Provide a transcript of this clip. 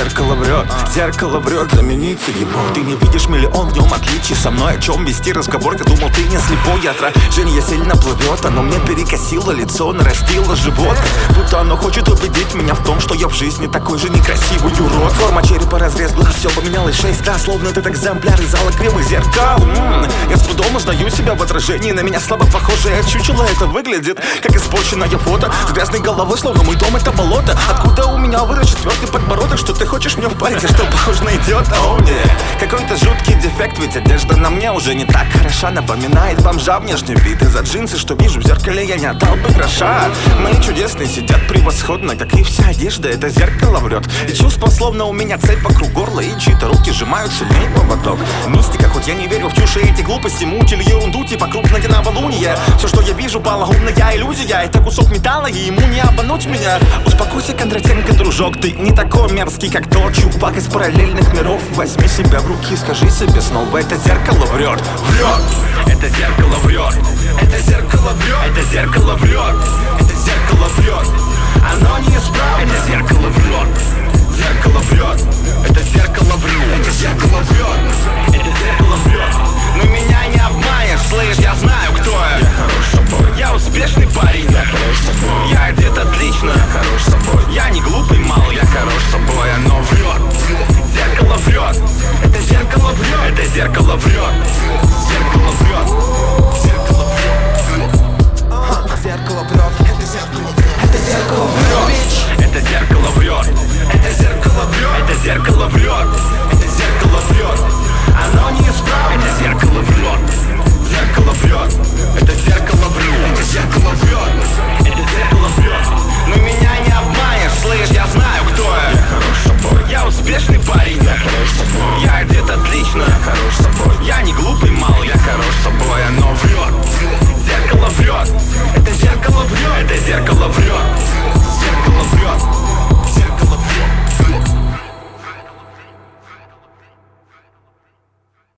зеркало врет, замениться его. Ты не видишь миллион в нем отличий. Со мной о чем вести разговор, ты думал, ты не слепой. Отражение сильно плывет, оно мне перекосило лицо, нарастило живот. Будто оно хочет убедить меня в том, что я в жизни такой же некрасивый урод. Форма черепа, разрез глаз, все поменялось 6 раз. Словно этот экземпляр из зала кривых зеркал. Я с трудом узнаю себя в отражении. На меня слабо похожее чучело. Это выглядит как испорченное фото с грязной головой, словно мой дом это болото. Откуда у меня вырос четвертый подбородок? Что ты хочешь мне впарить, я что, похож на идиота? О, нет, какой-то жуткий дефект, ведь одежда на мне уже не так хороша. Напоминает бомжа внешний вид. Из-за джинсы, что вижу в зеркале, я не отдал бы гроша. Мои чудесные сидят превосходно, как и вся одежда, это зеркало врет. И чувство, словно у меня цепь вокруг горла, и чьи-то руки сжимают сильнее поводок. Мистика, хоть я не верю в чушь и эти глупости, мутили ерунду, типа крупное новолуние. Все, что я вижу, полоумная иллюзия. Это кусок металла, и ему не обмануть меня. Успокойся, Кондратенко, дружок, ты не такой мерзкий, как тот чувак из параллельных миров. Возьми себя в руки, скажи себе снова, это зеркало врет. Это зеркало врет. Это зеркало врет. Это зеркало врет.